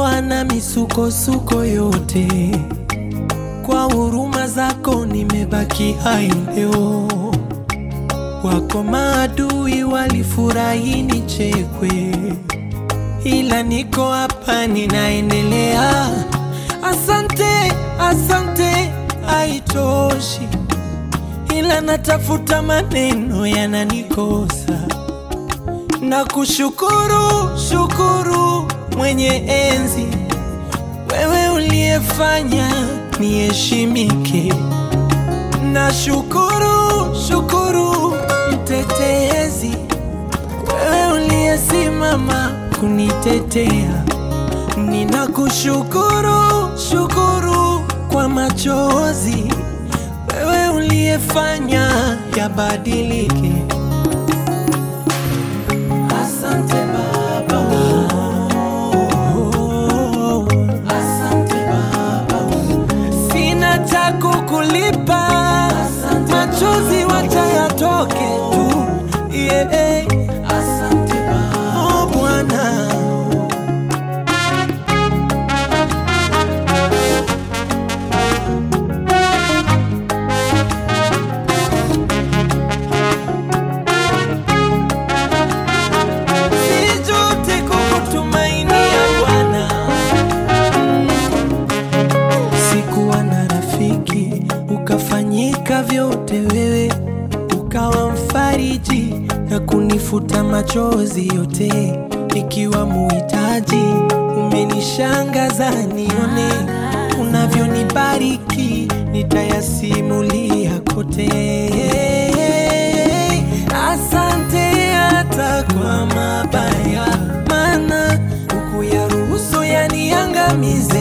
umenitoa na misukosuko yote. Kwa huruma zako nimebaki hai leo. Wako maadui walifurahi nichekwe, ila niko hapa ninaendelea. Asante, asante haitoshi, ila natafuta maneno yananikosa. Na kushukuru, shukuru mwenye enzi, wewe uliyefanya niheshimike. Na shukuru, shukuru mtetezi, wewe uliyesimama kunitetea. Ninakushukuru, shukuru kwa machozi, wewe uliyefanya yabadilike. Asante Baba, asante Baba, sina cha kukulipa, machozi wacha yatoke tu. Yeah. Asante Baba, oh Bwana. Ukafanyika vyote wewe, ukawa mfariji na kunifuta machozi yote. Ikiwa muhitaji, umenishangaza nione unavyonibariki, nitayasimulia kote. Asante hata kwa mabaya, maana hukuyaruhusu yaniangamize.